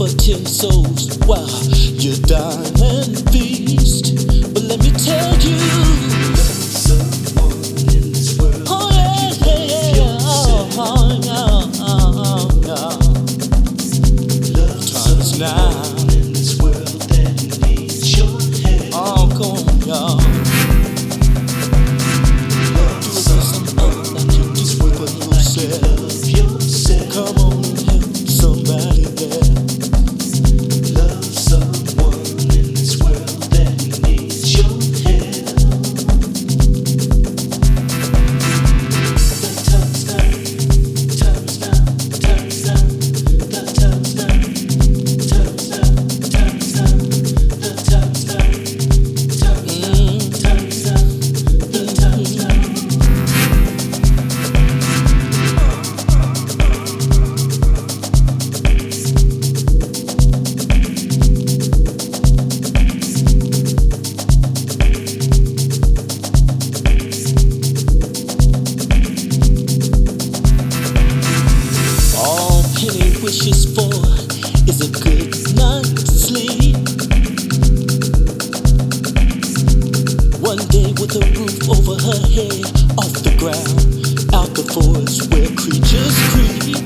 for 10 souls. Wow, you dine and feast. But let me tell you, someone in this world. Oh, yeah, yeah, yeah. Oh, yeah, love time is now. In this world that needs your help. Oh, come on, y'all. Come on and help somebody there. Love someone in this world that needs your help. The time's now, time's now, time's now. The time's now, time's now, time's now. The time's now, time's now, time's now. The time's now. Wishes for is a good night's sleep. One day with a roof over her head, off the ground, out the forest where creatures creep.